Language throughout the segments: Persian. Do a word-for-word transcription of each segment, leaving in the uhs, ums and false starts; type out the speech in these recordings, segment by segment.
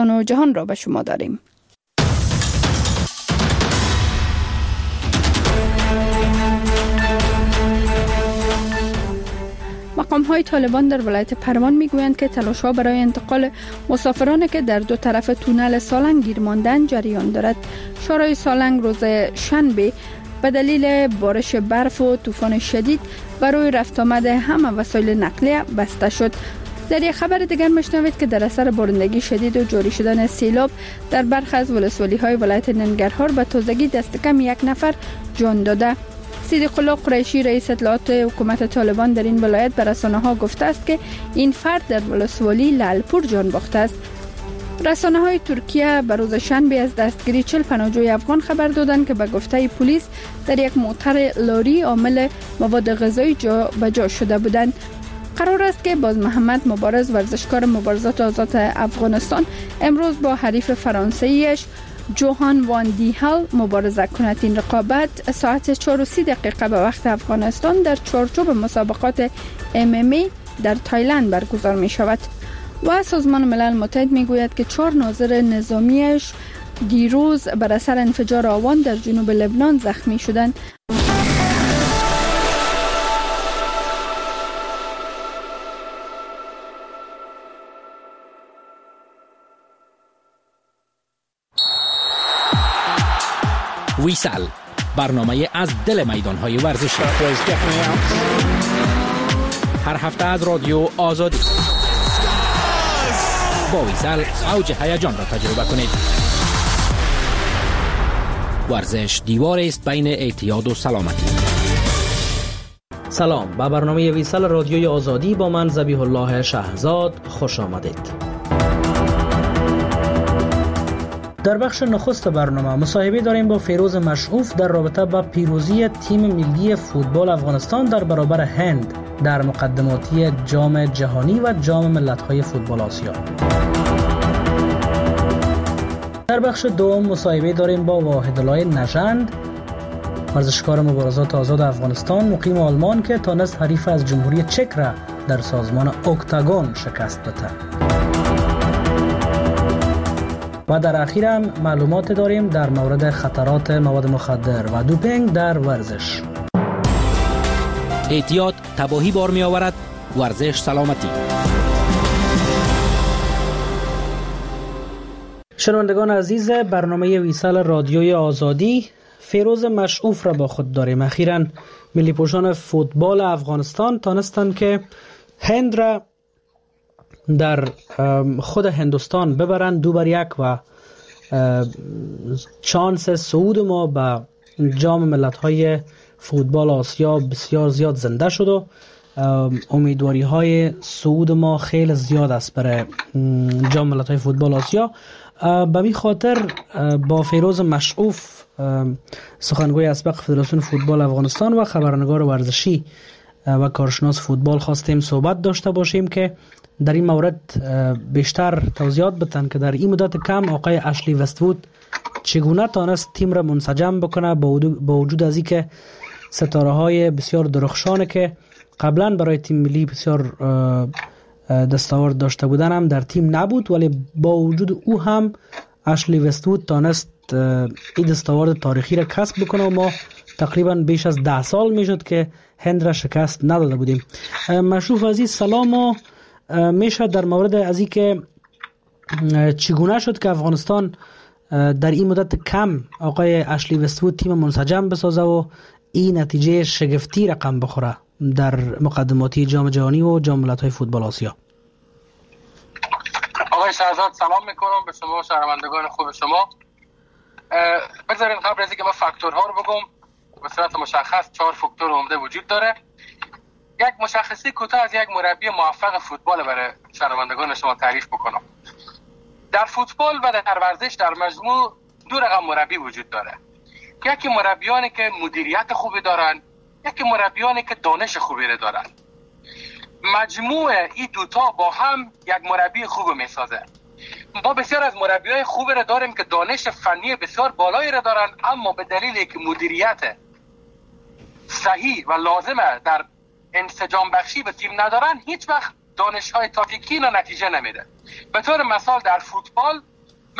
و جهان را به شما داریم. مقام های طالبان در ولایت پروان میگویند که تلاش ها برای انتقال مسافرانی که در دو طرف تونل سالنگ گیر ماندند جریان دارد. شورای سالنگ روز شنبه به دلیل بارش برف و طوفان شدید برای رفت آمد همه وسایل نقلیه بسته شد. در یک خبر دیگر میشنوید که در اثر بارندگی شدید و جاری شدن سیلاب در برخی از ولسوالی‌های ولایت ننگرهار به تازگی دست کم یک نفر جان داده. صدیق الله قریشی رئیس اطلاعات حکومت طالبان در این ولایت به رسانه‌ها گفته است که این فرد در ولسوالی لعلپور جان باخته است. رسانه‌های ترکیه به روز شنبه از دستگیری چهل پناهجوی افغان خبر دادند که به گفته پلیس در یک موتر لاری حامل مواد غذایی جا به جا شده بودند. قرار است که باز محمد مبارز ورزشکار مبارزات آزاد افغانستان امروز با حریف فرانسویش جوهان وان دیهل مبارزه کند. این رقابت ساعت چهار و سی دقیقه به وقت افغانستان در چارچوب مسابقات ام ام ای در تایلند برگزار می شود. و سازمان ملل متحد می گوید که چهار ناظر نظامیش دیروز بر اثر انفجار آوان در جنوب لبنان زخمی شدند. ویسال، برنامه از دل میدان‌های ورزشی، هر هفته از رادیو آزادی. با ویسال اوج هیجان را تجربه کنید. ورزش دیوار است بین اعتیاد و سلامتی. سلام، به برنامه ویسال رادیوی آزادی با من ذبیح الله شهزاد خوش آمدید. در بخش نخست برنامه مصاحبه داریم با فیروز مشعوف در رابطه با پیروزی تیم ملی فوتبال افغانستان در برابر هند در مقدماتی جام جهانی و جام ملت‌های فوتبال آسیا. در بخش دوم مصاحبه داریم با واحدالله نژند، ورزشکار مبارزات آزاد افغانستان مقیم آلمان که تانست حریف از جمهوری چک را در سازمان اکتاگون شکست بده. و در اخیر هم معلومات داریم در مورد خطرات مواد مخدر و دوپینگ در ورزش. اعتیاد تباهی بار می آورد، ورزش سلامتی. شنوندگان عزیز برنامه ویسال رادیوی آزادی، فیروز مشعوف را با خود داریم. اخیراً ملی پوشان فوتبال افغانستان تانستند که هند را در خود هندوستان ببرند دو بر یک و چانس صعود ما به جام ملت‌های فوتبال آسیا بسیار زیاد زنده شد و امیدواری های صعود ما خیلی زیاد است برای جام ملت‌های فوتبال آسیا. به می خاطر با فیروز مشعوف سخنگوی اسبق فدراسیون فوتبال افغانستان و خبرنگار ورزشی و کارشناس فوتبال خواستیم صحبت داشته باشیم که در این مورد بیشتر توضیحات بدن که در این مدت کم آقای اشلی وست‌وود چگونه تانست تیم را منسجم بکنه با وجود از اینکه ستاره های بسیار درخشانه که قبلا برای تیم ملی بسیار دستاورد داشته بودن هم در تیم نبود، ولی با وجود او هم اشلی وست‌وود تانست این دستاورد تاریخی را کسب بکنه و ما تقریبا بیش از ده سال میشد که هند را شکست نداده بودیم. مشروف عزیز سلام. و میشه در مورد از این که چگونه شد که افغانستان در این مدت کم آقای اشلی وست‌وود تیم منسجم بسازه و این نتیجه شگفتی رقم بخوره در مقدماتی جام جهانی و جام ملت‌های فوتبال آسیا؟ آقای شهزاد سلام میکنم به شما شنوندگان خوب شما. بگذارین قبل از اینکه ما فاکتورها رو بگم به صورت مشخص چهار فاکتور عمده وجود داره. یک مشخصی کوتاه از یک مربی موفق فوتبال برای شنوندگان شما تعریف بکنم. در فوتبال و در ورزش در مجموع دو رقم مربی وجود داره. یکی مربیانی که مدیریت خوبی دارن، یکی مربیانی که دانش خوبی دارن. مجموع این دوتا با هم یک مربی خوب میسازه. ما بسیار از مربیای خوبی را داریم که دانش فنی بسیار بالایی را دارن، اما به دلیل اینکه مدیریت صحیح و لازمه در انسجام بخشی به تیم ندارن، هیچ وقت دانش‌های تاکتیکی را نتیجه نمیده. به طور مثال در فوتبال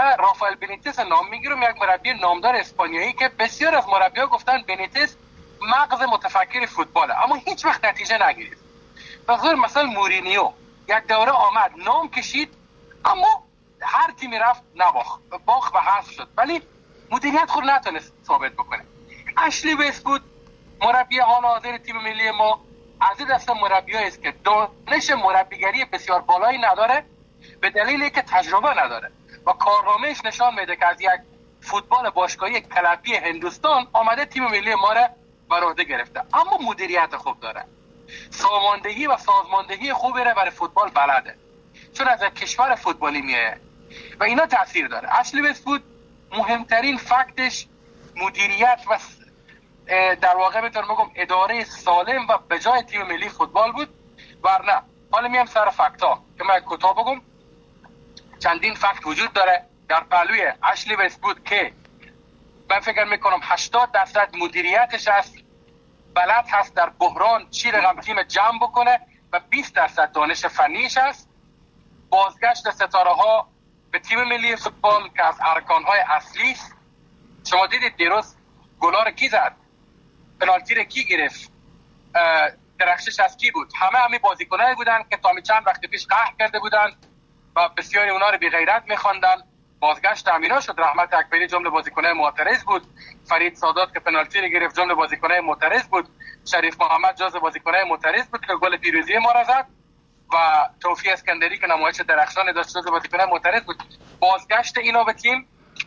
من رافائل بنیتس نام میگیرم، یک مربی نامدار اسپانیایی که بسیار از مربی‌ها گفتن بنیتس مغز متفکر فوتباله، اما هیچ وقت نتیجه نگیرید. بخاطر مثلا مورینیو یک دوره آمد نام کشید اما هر تیمی رفت نباخت، باخت و حذف شد، ولی مدیریت خود نتونست ثابت بکنه. اشلی وست‌وود مربی حال حاضر تیم ملی ما از این دسته مربیایی است که دانش مربیگری بسیار بالایی نداره به دلیلی که تجربه نداره و کارنامه‌اش نشان میده که از یک فوتبال باشگاهی کلبی هندوستان آمده تیم ملی ما را بر عهده گرفته، اما مدیریت خوب داره، ساماندهی و سازماندهی خوبی را برای فوتبال بلده، چون از کشور فوتبالی میاد و اینا تاثیر داره. اشلی وست‌وود مهمترین فکتش مدیریت و در واقع بهتون بگم اداره سالم و بجای تیم ملی فوتبال بود. ورنه حالا میام سر فکتا که من کوتاه بگم. چندین فکت وجود داره در پهلوی اشلی وست‌وود که من فکر میکنم هشتاد درصد مدیریتش است، بلد هست در بحران چی رقم تیم جمع بکنه و بیست درصد دانش فنیش است. بازگشت ستاره ها به تیم ملی فوتبال که از ارکان های اصلی است. شما دیدید دیروز گلا رو کی زد، پنالتی رو کی گرفت، درخشش از کی بود؟ همه همه بازیکنایی بودن که تا چند وقت پیش قهر کرده بودن و بسیاری اونا رو بی غیرت می‌خواندن. بازگشت امینا شد. رحمت اکبری جمله بازیکنای معترض بود، فرید سادات که پنالتی رو گرفت جمله بازیکنای معترض بود، شریف محمد جزو بازیکنای معترض بود که گل پیروزی ما را زد و توفیق اسکندری که نمایش درخشان داشت جزو بازیکنای معترض بود. بازگشت اینا به تیم،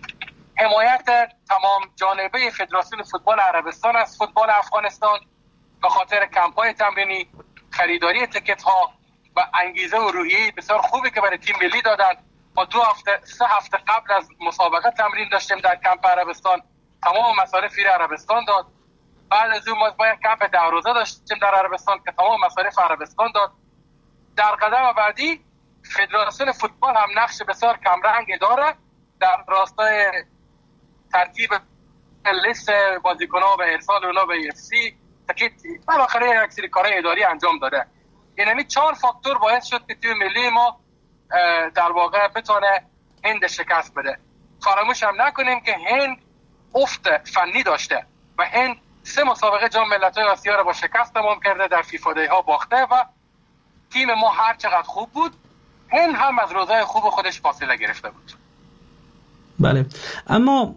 حمایت تمام جانبه فدراسیون فوتبال عربستان از فوتبال افغانستان به خاطر کمپ‌های تمرینی، خریداری تیکت‌ها و انگیزه و روحیه بسیار خوبی که برای تیم ملی دادن. ما دو هفته سه هفته قبل از مسابقه تمرین داشتیم در کمپ عربستان، تمام مصارف فیر عربستان داد. بعد از اون ما باید کمپ ده روزه داشتیم در عربستان که تمام مصارف عربستان داد. در قدم بعدی فدراسیون فوتبال هم نقش بسیار کمرنگ داره در راستای ترتیب لیست بازیکن‌ها و ارسال اونا به اف سی که بالاخره یک سری کارهای اداری انجام داده. یعنی چهار فاکتور باعث شد که تیم ملی ما در واقع بتونه هند شکست بده. فراموش هم نکنیم که هند افت فنی داشته و هند سه مسابقه جام ملت‌های آسیا رو با شکست تمام کرده، در فیفا دی ها باخته و تیم ما هر چقدر خوب بود هند هم از روزای خوب خودش فاصله گرفته بود. بله، اما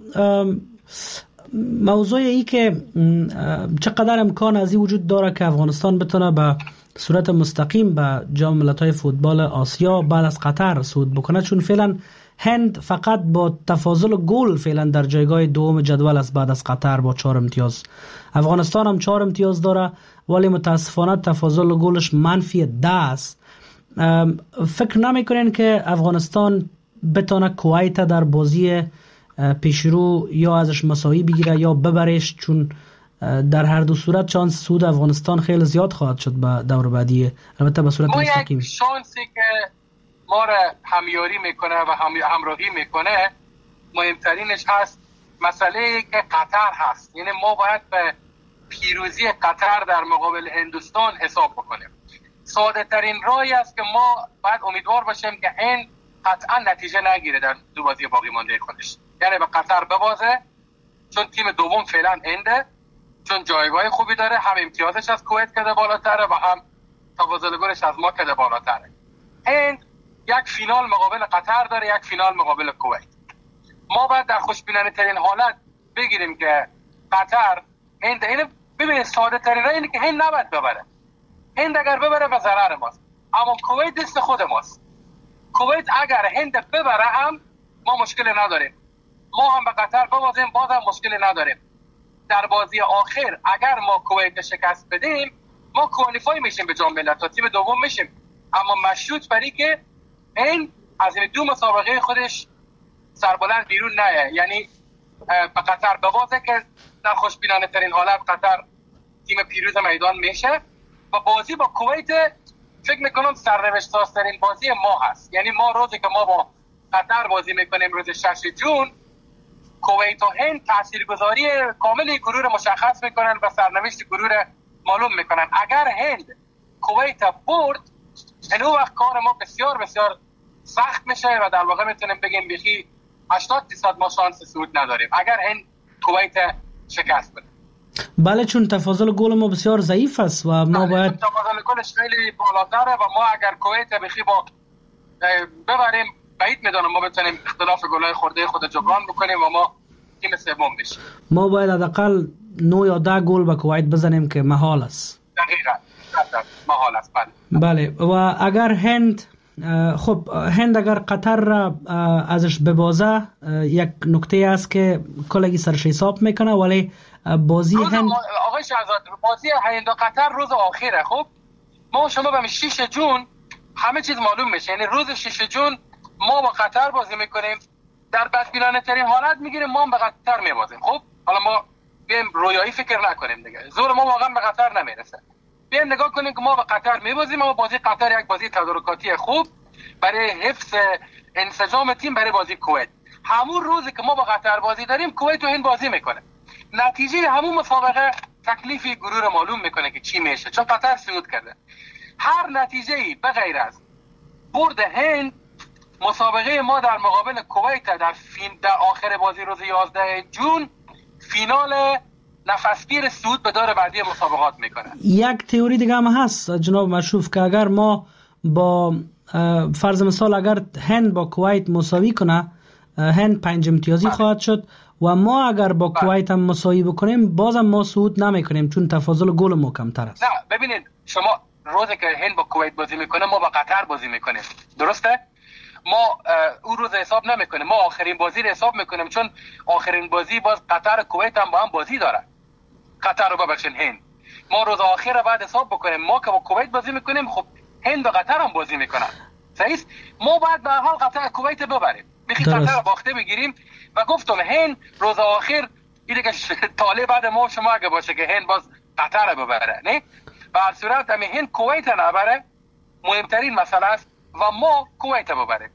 موضوع ای که چقدر امکان از این وجود داره که افغانستان بتونه به صورت مستقیم به جام ملت‌های فوتبال آسیا بعد از قطر صعود بکنه، چون فعلا هند فقط با تفاضل گل فعلا در جایگاه دوم جدول است بعد از قطر با چهار امتیاز. افغانستان هم چهار امتیاز داره ولی متاسفانه تفاضل گلش منفی ده است. فکر نمی‌کنین که افغانستان بتونه کویت در بازی پیشرو یا ازش مساوی بگیره یا ببرش، چون در هر دو صورت شانس صعود افغانستان خیلی زیاد خواهد شد به دور بعدی، البته به صورت مستقیم. ما یک شانسی که ما را همیاری میکنه و همراهی میکنه مهمترینش هست مسئله که قطر هست. یعنی ما باید به پیروزی قطر در مقابل هندوستان حساب بکنیم. ساده ترین راهی است که ما باید امیدوار باشیم که هند قطعا نتیجه نگیره در دو بازی باقی مانده خودش، یعنی به قطر ببازه، چون تیم دوم فعلا هنده، چون جایگاه خوبی داره، هم امتیازش از کویت کده بالاتره و هم تفاضل گلش از ما کده بالاتره. هند یک فینال مقابل قطر داره، یک فینال مقابل کویت. ما باید در خوشبینانه ترین حالت بگیریم که قطر هند، اینو ببینید ساده ترین راه اینه که هند نباید ببره. هند اگر ببره به ضرر ماست، اما کویت دست خود ماست. کویت اگر هند ببره هم ما مشکلی نداریم، ما هم به قطر ببازیم باز هم مشکلی نداریم. در بازی آخر اگر ما کویت شکست بدیم ما کوالیفای میشیم به جام ملت‌ها، تیم دوم میشیم، اما مشروط بر اینکه هند از این دو مسابقه خودش سربلند بیرون نیه، یعنی به قطر ببازه که در خوشبینانه ترین حالت قطر تیم پیروز میدان میشه و بازی با کویت فکر میکنم سرنوشت سازترین بازی ما هست. یعنی ما روزی که ما با قطر بازی میکنیم روز شش جون، کویت و هند تاثیرگذاری کاملی گروه رو مشخص میکنن و سرنوشت گروه رو معلوم میکنن. اگر هند کویت برد این وقت کار ما بسیار بسیار سخت میشه و در واقع میتونیم بگیم بخی هشتاد درصد ما شانس صعود نداریم اگر هند کویت شکست بده. بله چون تفاضل گل ما بسیار ضعیف است و ما باید تفاضل گلش خیلی بالاتره و ما اگر کویت بخی با ببریم بعید میدونم ما بتونیم اختلاف گلای خورده خود جبران بکنیم و ما تیم سوم بشیم. ما باید حداقل نه یا ده گل به کویت بزنیم که محال است. دقیقاً محال است. بله و اگر هند خب هند اگر قطر را ازش ببازه یک نکته است که کلگی سرش حساب میکنه ولی بازی هند آقای شهزاد بازی هند و قطر روز آخره. خب ما شما به شش جون همه چیز معلوم میشه، یعنی روز شش جون ما با قطر بازی میکنیم، در بدبینانه ترین حالت میگیریم ما به قطر میبازیم. خب حالا ما بیم رویایی فکر نکنیم دیگه، زور ما واقعا به قطر نمیرسه. بیایم نگاه کنیم که ما با قطر میبازیم و بازی قطر یک بازی تدارکاتی خوب برای حفظ انسجام تیم برای بازی کویت. همون روزی که ما با قطر بازی داریم کویت و هند بازی میکنه. نتیجه همون مسابقه تکلیف گروه رو معلوم میکنه که چی میشه، چون قطر صعود کرده. هر نتیجه‌ای به غیر از برد هند مسابقه ما در مقابل کویت در فین در آخر بازی روز یازده جون فینال نفسگیر صعود به دور بعدی مسابقات میکنه. یک تئوری دیگه هم هست جناب مشروف که اگر ما با فرض مثال اگر هند با کویت مساوی کنه هند پنج امتیازی خواهد شد و ما اگر با کویت هم مساوی بکنیم بازم ما صعود نمیکنیم چون تفاضل گل ما کمتر است. نه ببینید شما روزی که هند با کویت بازی میکنه ما با قطر بازی میکنیم، درسته؟ ما اون روز حساب نمیکنیم، ما آخرین بازی رو حساب میکنیم چون آخرین بازی باز قطر و کویت هم با هم بازی داره. قطر رو ببخشید هند ما روز آخر بعد حساب بکنیم، ما که با کویت بازی میکنیم خب هند و قطر هم بازی میکنن، صحیح؟ ما باید به هر حال قطر کویت ببریم، بخی قطر رو باخته بگیریم و گفتم هند روز آخر اینه که طالع بعد ما شما اگه باشه که هند باز قطر رو ببره، نه؟ به هر صورت همین هند کویت نبره مهمترین مسئله است و ما کویت ببریم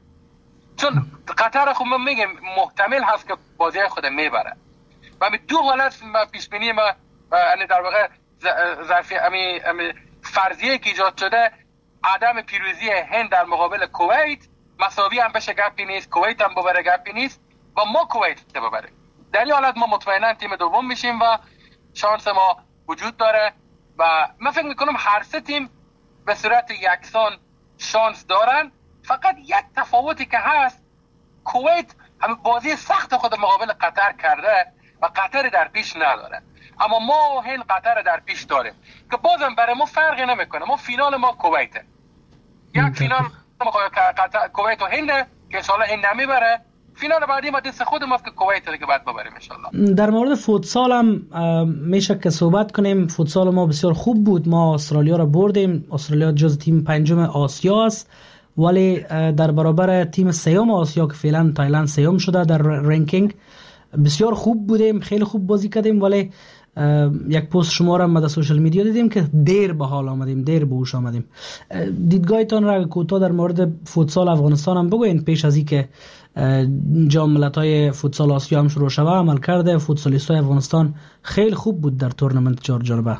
چون قطر خب ما میگیم محتمل هست که بازی خود میبره و همین دو حالت پیش بینی ما یعنی در واقع ظرفی امی امی فرضیه که ایجاد شده عدم پیروزی هند در مقابل کویت مساوی هم بشه گپی نیست، کویت هم ببره گپی نیست و ما کویت ببره. در این حالت ما مطمئنا تیم دوم میشیم و شانس ما وجود داره و من فکر میکنم هر سه تیم به صورت یکسان شانس دارن. فقط یک تفاوتی که هست کویت همه بازی سخت خود مقابل قطر کرده و قطر در پیش نداره، اما ما هند قطر در پیش داریم که بازم برای ما فرقی نمیکنه. ما فینال ما کویته، یک فینال قطر کویت و هند که انشالله هند نمیبره، فینال بعدی ما دست خود ماست که کویت رو که بعد ببریم انشالله. در مورد فوتسال هم میشه که صحبت کنیم. فوتسال ما بسیار خوب بود، ما استرالیا را بردیم. استرالیا جز تیم پنجم آسیا است ولی در برابر تیم سیوم آسیا که فعلا تایلند سیوم شده در رنکینگ بسیار خوب بودیم، خیلی خوب بازی کردیم ولی یک پست شما را در سوشال میدیا دیدیم که دیر به حال آمدیم، دیر به هوش آمدیم. دیدگاهتان را کوتاه در مورد فوتسال افغانستان هم بگوین پیش از اینکه جام ملت‌های فوتسال آسیا هم شروع شود. عمل کرده فوتسالیستای افغانستان خیلی خوب بود در تورنمنت چهار جربه.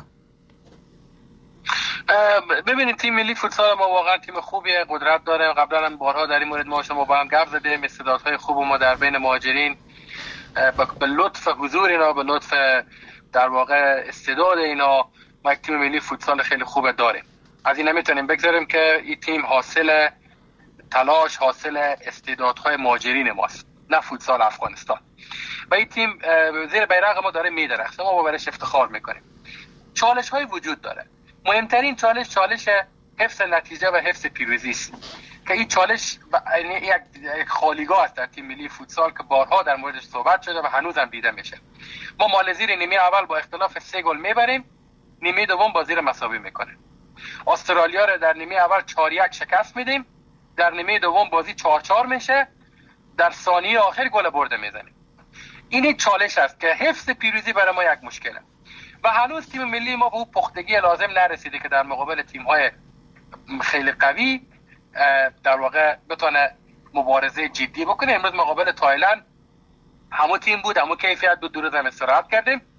ببینید تیم ملی فوتسال ما واقعا تیم خوبیه، قدرت داره. قبلا هم بارها در این مورد ما شما با هم گپ زدیم. استعدادهای خوب ما در بین مهاجرین به لطف حضور اینا، به لطف در واقع استعداد اینا ما یک تیم ملی فوتسال خیلی خوب داریم. از این نمیتونیم بگذاریم که این تیم حاصل تلاش، حاصل استعدادهای مهاجرین ماست، نه فوتسال افغانستان. و این تیم زیر بیرق ما داره میدرخشه، ما با برش افتخار میکنیم. چالش های وجود داره. مهمترین چالش چالش حفظ نتیجه و حفظ پیروزی است که این چالش یک خالیگاه است در تیم ملی فوتسال که بارها در موردش صحبت شده و هنوزم دیده میشه. ما مال زیر نیمه اول با اختلاف سه گل میبریم، نیمه دوم با زیر مساوی میکنیم. استرالیا رو در نیمه اول چهار یک شکست میدیم، در نیمه دوم بازی چهار چهار میشه، در ثانیه آخر گل برده میزنیم. این یک چالش است که حفظ پیروزی برای ما یک مشکله و هنوز تیم ملی ما به اون پختگی لازم نرسیده که در مقابل تیم‌های خیلی قوی در واقع بتونه مبارزه جدی بکنه. امروز مقابل تایلند همون تیم بود، همون کیفیت بود، دو روز هم استراحت کردیم.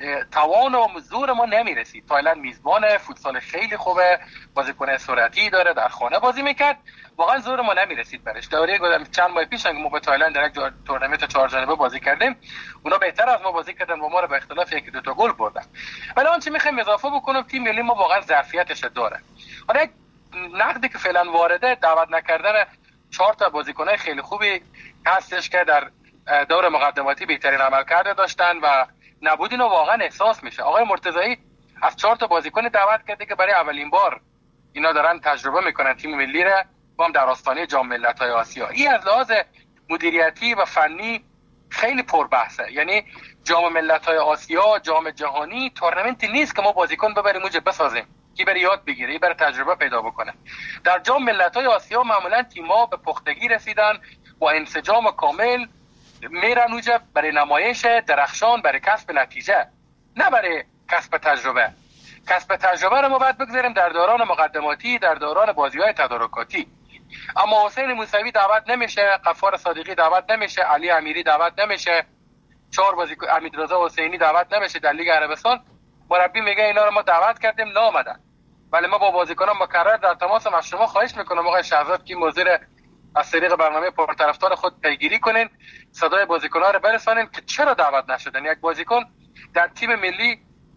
توان و زور ما نمیرسید. تایلند میزبان، فوتسال خیلی خوبه، بازیکن سرعتی داره، در خانه بازی میکرد، واقعا زور ما نمیرسید برش. دوره گذشته چند ماه پیش ما با تایلند در یک تورنمنت چهار جانبه بازی کردیم، اونا بهتر از ما بازی کردن و ما رو به اختلاف یک دو تا گل بردن. ولی آنچه میخوایم اضافه بکنم، تیم ملی ما واقعا ظرفیتش داره. حالا یک نقدی که فعلا وارده، دعوت نکردن چهار تا بازیکن خیلی خوبی هستش که در دور مقدماتی بهترین عملکرد داشتن و نبود اینو واقعا احساس میشه. آقای مرتضایی از چهار تا بازیکن دعوت کرده که برای اولین بار اینا دارن تجربه میکنن تیم ملی را با هم در آستانه جام ملت‌های آسیا. این از لحاظ مدیریتی و فنی خیلی پربحثه. یعنی جام ملت‌های آسیا، جام جهانی تورنمنتی نیست که ما بازیکن ببریم اونجا بسازیم که بره یاد بگیره، بره تجربه پیدا بکنه. در جام ملت‌های آسیا معمولا تیم‌ها به پختگی رسیدن، با انسجام کامل میرن اونجا برای نمایش درخشان، برای کسب نتیجه، نه برای کسب تجربه. کسب تجربه رو ما باید بگذاریم در دوران مقدماتی، در دوران بازی‌های تدارکاتی. اما حسین موسوی دعوت نمیشه، غفار صادقی دعوت نمیشه، علی امیری دعوت نمیشه، چهار بازیکن امیررضا حسینی دعوت نمیشه در لیگ عربستان. مربی میگه اینا رو ما دعوت کردیم نامدن. ولی ما با بازیکنان مکرر در تماسم. از شما خواهش میکنم آقای شهزاد که مدیر از طریق برنامه پرطرفدار خود پیگیری کنین، صدای بازیکن‌ها رو برسانین که چرا دعوت نشدن. یک بازیکن در تیم ملی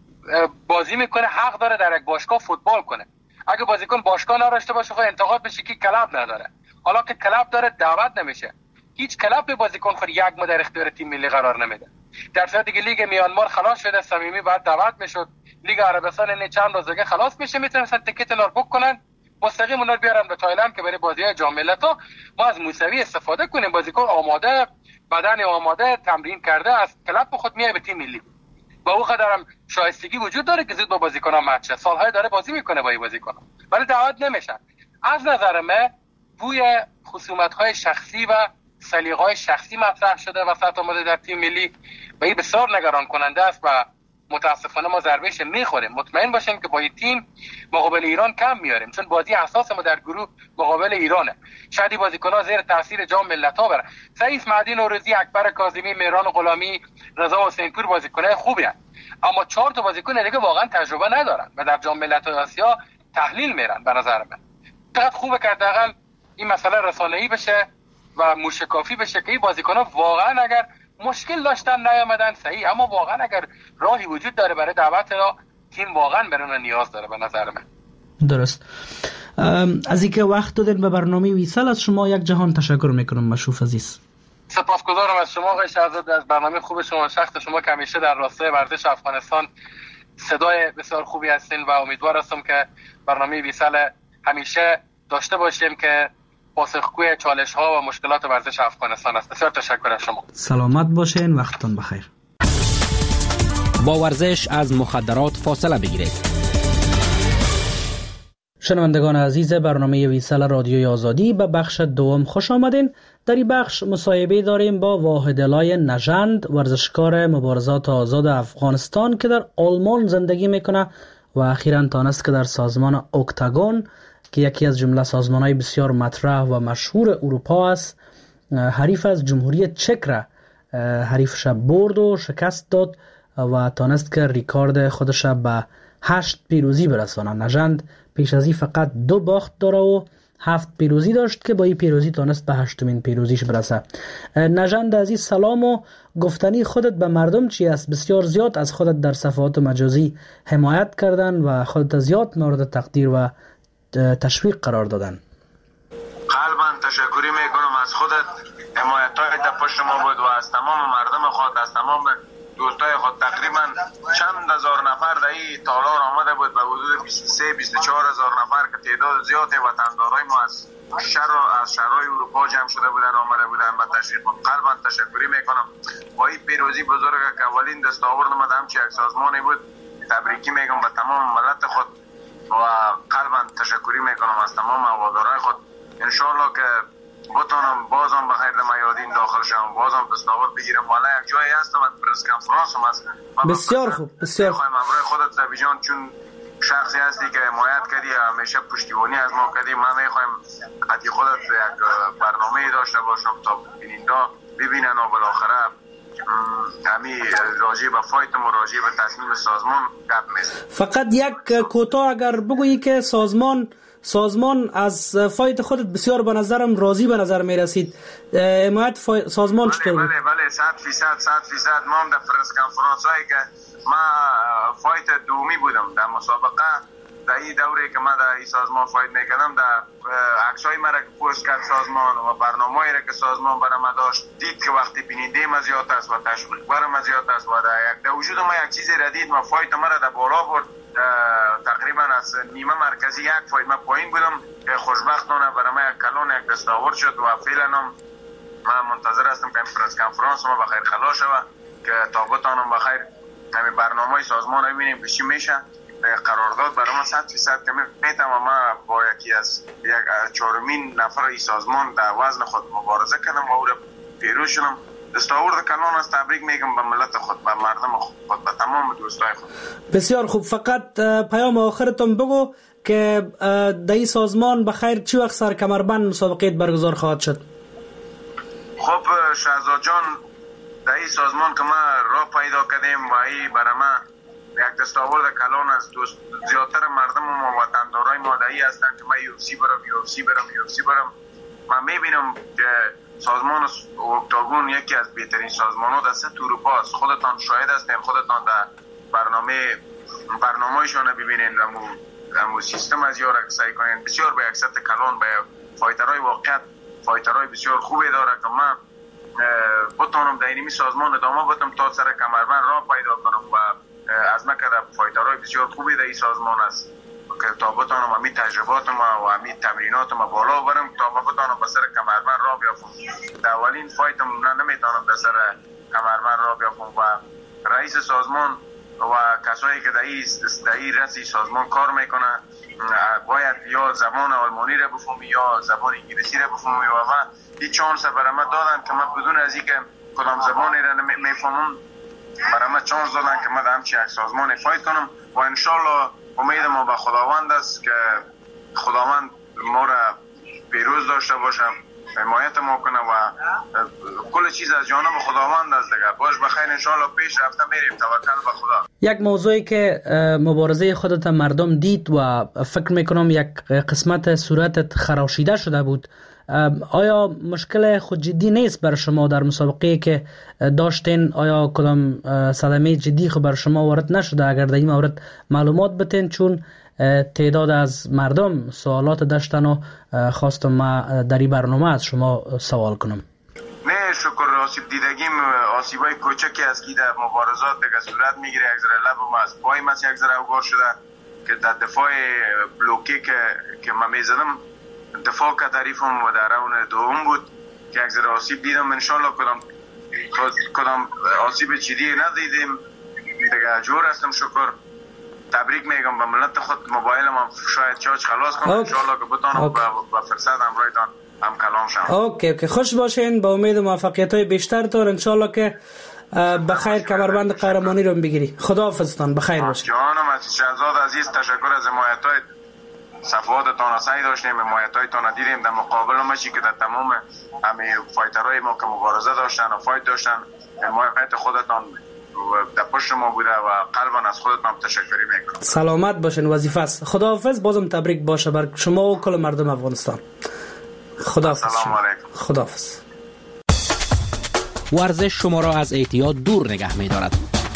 بازی میکنه، حق داره در یک باشگاه فوتبال کنه. اگه بازیکن باشگاه نداشته باشه خود انتقاد بشه که کلاب نداره. حالا که کلاب داره دعوت نمیشه. هیچ کلاب به بازیکن خود یک ما در اختیار تیم ملی قرار نمیده. در صورتی که لیگ میانمار خلاص شده، صمیمی بعد دعوت میشد، لیگ عربستان این چند روز دیگه خلاص میشه، میتونن تیکت نار بوک کنن، مستقیم اونا رو بیارن به تایلند که برای بازی‌های جام ملت‌ها ما از موسوی استفاده کنیم. بازیکن آماده، بدن آماده، تمرین کرده، از کلاب خود میاد به تیم ملی. با او قدرم شایستگی وجود داره که زود با بازیکن‌ها مچ شه. سال‌های داره بازی میکنه با این بازیکن‌ها، ولی دعوت نمیشن. از نظر من بوی خصومت‌های شخصی و سلیقه‌های شخصی مطرح شده وسط آمده در تیم ملی و این بسیار نگران کننده است و متاسفانه ما ضربهش میخوریم. مطمئن باشیم که با این تیم مقابل ایران کم میاریم، چون بازی اساس ما در گروه مقابل ایرانه. شاید بازیکن‌ها زیر تاثیر جام ملت‌ها برن. سعید مهدی نوروزی، اکبر کاظمی، مهران غلامی، رضا حسینپور بازیکن‌های خوبی هستند، اما چهار تا بازیکن دیگه واقعا تجربه ندارن و در جام ملت‌های آسیا تحلیل میرن. به نظر من چقدر خوبه که حداقل این مسئله رسانه‌ای بشه و موشکافی بشه که این بازیکن‌ها واقعا اگر مشکل داشتن نیامدن صحیح، اما واقعا اگر راهی وجود داره برای دعوت را، تیم واقعا برای نیاز داره. به نظر من درست. از اینکه وقت دادین به برنامه ویسال از شما یک جهان تشکر میکنم مشروف عزیز. سپاسگزارم از شما آقای شهزاد، از برنامه خوب شما، شخص شما که همیشه در راستای ورزش افغانستان صدای بسیار خوبی هستین و امیدوار هستم که برنامه ویسال همیشه داشته باشیم که پاسخگوی چالش ها و مشکلات ورزش افغانستان است. بسیار تشکر از شما. سلامت باشین، وقتتون بخیر. با ورزش از مخدرات فاصله بگیرید. شنوندگان عزیز برنامه ویسال رادیوی آزادی به بخش دوم خوش آمدین. در این بخش مصاحبه داریم با واحدالله نژند، ورزشکار مبارزات آزاد افغانستان که در آلمان زندگی میکنه و اخیراً تانست که در سازمان اکتاگون که یکی از جمله سازمان‌های بسیار مطرح و مشهور اروپا است، حریف از جمهوری چک را حریفش برد و شکست داد و تانست که ریکارد خودش به هشت پیروزی برسانه. نژند پیش از این فقط دو باخت داره و هفت پیروزی داشت که با این پیروزی تانست به هشتمین پیروزیش برسه. نژند عزیز سلام و گفتنی خودت به مردم چی است؟ بسیار زیاد از خودت در صفحات مجازی حمایت کردن و خودت زیاد مورد تقدیر و تشویق قرار دادن. قلباً تشکری میکنم از خودت، حمایت‌های در پشت ما بود و از تمام مردم خود، از تمام دوستای خود. تقریبا چند هزار نفر در این تالار آمده بود، به حدود بیست و سه بیست و چهار هزار نفر که تعداد زیادی وطندارای ما از شهر از شهرهای اروپا جمع شده بودن، آمده بودن به تشویق. قلباً تشکری میکنم با این پیروزی بزرگ که اولین دستاورد ما همچین یک سازمانی بود. تبریکی میگم به تمام ملت خود و قلباً تشکری میکنم از تمام هوادارهای خود. انشالله که بتونم بازم به خیر میادین داخل شم، بازم دستاورد بگیرم. والا یک جایی هستم از پرس کنفرانس هم از بسیار خوب بسیار خوب امروز خودت زبی جان، چون شخصی هستی که حمایت کردی، همیشه پشتیبانی از ما کردی. من میخوایم حتی خودت یک برنامه داشته باشم تا بیننده ببینن و بالاخره همی راجع به فایتم و راجع به تصمیم سازمان گپ میزنیم. فقط یک کوتاه اگر بگویی که سازمان سازمان از فایت خودت بسیار به نظرم راضی به نظر می رسید. حمایت سازمان چطور بود؟ بله بله صد فیصد صد فیصد. ما هم در پرس کنفرانس هایی که ما فایت دومی بودم در مسابقه، در این دوره که ما در این سازمان فایت میکردم، در عکسای مرا که پست کرد سازمان و برنامه‌ای را که سازمان برای ما داشت، دید که وقتی بیننده ما زیاد است و تشویق‌بر ما زیاد است و در, در وجود ما یک چیزی را دید، ما فایت مرا در بالا برد. تقریبا از نیمه مرکزی یک فایت ما پایین بودم که خوشبختانه برای ما یک کلون یک دستاورد شد و فعلا هم من منتظر هستم که پرس کنفرانس ما بخیر خلاص شود که تا بتانم بخیر همین برنامه سازمان رو ببینیم که چی میشه. قرارداد برای ما صد فیصد که میتونم ما با یکی از یک چهارمین نفر ای سازمان در وزن خود مبارزه کنم و او را پیروز شدم. دستاورد کلان از تبریک میگم به ملت خود، به مردم خود، به تمام دوستای خود. بسیار خوب. فقط پیام آخرتون بگو که در این سازمان بخیر چی وقت سر کمربند مسابقه برگزار خواهد شد؟ خب شهزاد جان، در این سازمان که ما راه پیدا کردیم و این برای ما یک دستاورد کلان از دوست زیادتر مردم ما وطندارای ما دایی هستن که من یو اف سی برم یو اف سی برم یو اف سی برم. من میبینم که سازمان اکتاگون یکی از بهترین سازمان‌ها در سطح اروپا است. خودتان شاهد هستین، خودتان در برنامه برنامه‌شون ببینین، امو امو سیستم از یار سعی کنین بسیار به یک سطح کلان، به فایترهای واقعیت فایترهای بسیار خوبی داره که من بتونم در این سازمان ادامه بدم تا سر کمربند راه پیدا کنم و از مکه در فایترهای بسیار خوبی در این سازمان است که تا بتونم همین تجربات ما و همین تمرینات ما بالا برم تا ما بتونم به سر کمربند راه بیافتم. در اولین فایتم نه نمیتونم به سر کمربند راه بیافتم و رئیس سازمان و کسایی که در این رئیس سازمان کار میکنه باید یا زبان آلمانی را بفهمی یا زبان انگلیسی را بفهمی و من این چانس برای من دادن که من بدون از اینکه کدام زبانی را میفهمم برای من چانس دادن که من در همچین یک سازمان فایت کنم و انشالله امید ما به خداوند است که خداوند ما را پیروز داشته باشم، حمایت ما کنه و کل چیز از جانب خداوند است دیگه. باش بخیر انشالله پیش رفته میریم، توکل به خدا. یک موضوعی که مبارزه خودت مردم دید و فکر میکنم یک قسمت صورتت خراشیده شده بود، آیا مشکل خود جدی نیست بر شما در مسابقه که داشتین؟ آیا کدام صدمه جدی خود بر شما وارد نشده؟ اگر در این مورد معلومات بتین، چون تعداد از مردم سوالات داشتن و خواستم ما در این برنامه از شما سوال کنم. نه شکر، آسیب دیدگیم آسیبای کوچکی است که در مبارزات دیگه صورت میگیره. یک ذره لبم از پای من یک ذره اوگار شده که در دفاع بلوکی که که من میزدم دفاع که تعریفم و در راون دوم بود که یک ذره آسیب دیدم. انشالله کدام کدام آسیب جدی ندیدیم دیگه، جور هستم. شکر، تبریک میگم به ملت خود. موبایلم هم شاید چارج خلاص کنم انشالله که بتونم با فرصت همراهتان هم کلام شم. اوکی اوکی خوش باشین، با امید موفقیت های بیشتر تر انشالله که بخیر کمربند قهرمانی رو بگیری. خداحافظتان، بخیر باشین. جانم از شهزاد عزیز، تشکر از حمایت‌های صفواتتان. سعی داشتیم حمایت‌هایتان دیدیم در مقابل ماشی که در تمام همه فایترهای ما که مبارزه داشتن و فایت داشتن، حمایت خودتان در پشت ما بوده و قلبا از خودتان تشکر میکنم. سلامت باشین، وظیفه است. خداحافظ، بازم تبریک باشه بر شما و کل مردم افغانستان. خداحافظ. سلام علیکم. خداحافظ. ورزش شما را از اعتیاد دور نگه می‌دارد.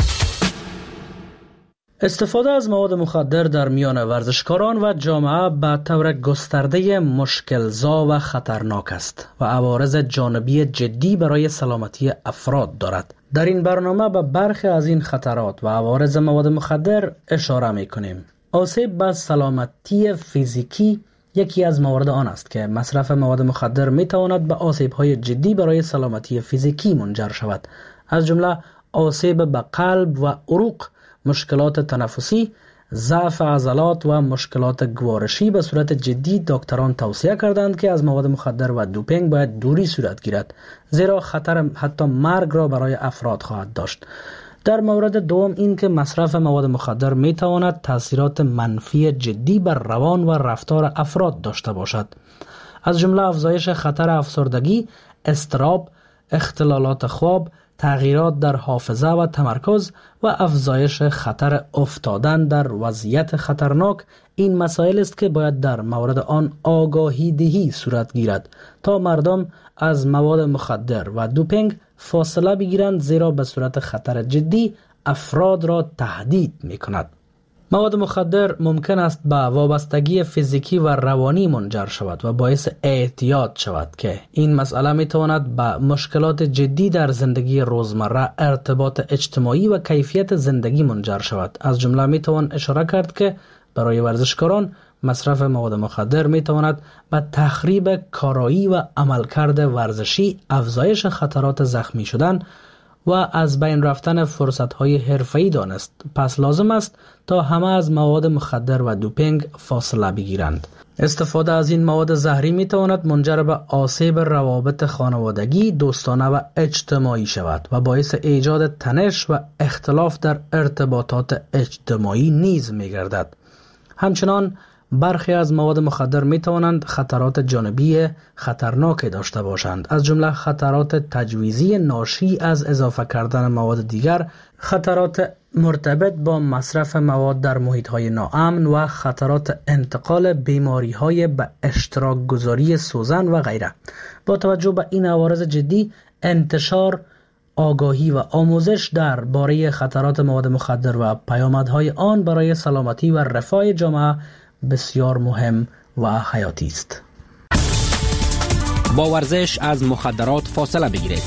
استفاده از مواد مخدر در میان ورزشکاران و جامعه به طور گسترده مشکل‌زا و خطرناک است و عوارض جانبی جدی برای سلامتی افراد دارد. در این برنامه به برخی از این خطرات و عوارض مواد مخدر اشاره می‌کنیم. آسیب به سلامتی فیزیکی یکی از موارد آن است که مصرف مواد مخدر می‌تواند به آسیب‌های جدی برای سلامتی فیزیکی منجر شود، از جمله آسیب به قلب و عروق، مشکلات تنفسی، ضعف عضلات و مشکلات گوارشی. به صورت جدی دکتران توصیه کردند که از مواد مخدر و دوپینگ باید دوری صورت گیرد، زیرا خطر حتی مرگ را برای افراد خواهد داشت. در مورد دوم این که مصرف مواد مخدر می تواند تاثیرات منفی جدی بر روان و رفتار افراد داشته باشد، از جمله افزایش خطر افسردگی، اضطراب، اختلالات خواب، تغییرات در حافظه و تمرکز و افزایش خطر افتادن در وضعیت خطرناک این مسائل است که باید در مورد آن آگاهی دهی صورت گیرد تا مردم از مواد مخدر و دوپینگ فاصله بگیرند، زیرا به صورت خطر جدی افراد را تهدید می کند. مواد مخدر ممکن است به وابستگی فیزیکی و روانی منجر شود و باعث اعتیاد شود که این مسئله می تواند به مشکلات جدی در زندگی روزمره، ارتباط اجتماعی و کیفیت زندگی منجر شود. از جمله می توان اشاره کرد که برای ورزشکاران مصرف مواد مخدر می تواند به تخریب کارایی و عملکرد ورزشی، افزایش خطرات زخمی شدن و از بین رفتن فرصت‌های حرفه‌ای دانست. پس لازم است تا همه از مواد مخدر و دوپینگ فاصله بگیرند. استفاده از این مواد زهری می تواند منجر به آسیب روابط خانوادگی، دوستانه و اجتماعی شود و باعث ایجاد تنش و اختلاف در ارتباطات اجتماعی نیز می گردد. همچنان برخی از مواد مخدر می توانند خطرات جانبی خطرناکی داشته باشند، از جمله خطرات تجویزی ناشی از اضافه کردن مواد دیگر، خطرات مرتبط با مصرف مواد در محیط‌های ناامن و خطرات انتقال بیماری‌های به اشتراک گذاری سوزن و غیره. با توجه به این عوارض جدی، انتشار آگاهی و آموزش در باره خطرات مواد مخدر و پیامدهای آن برای سلامتی و رفاه جامعه بسیار مهم و حیاتی است. با ورزش از مخدرات فاصله بگیرید.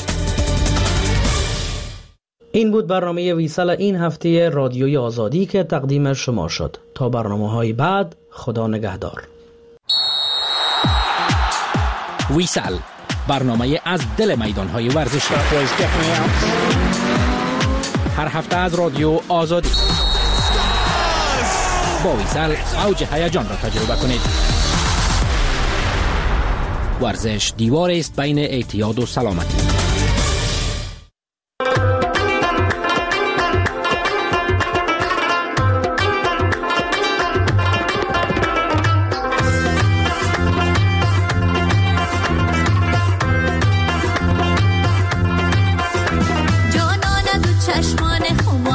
این بود برنامه ویسال این هفته رادیوی آزادی که تقدیم شما شد. تا برنامه‌های بعد، خدا نگهدار. ویسال، برنامه از دل میدان‌های ورزشی. هر هفته از رادیو آزادی. با ویسال اوج هیجان را تجربه کنید. ورزش دیوار است بین اعتیاد و سلامتی. جانان تو چشمان خمار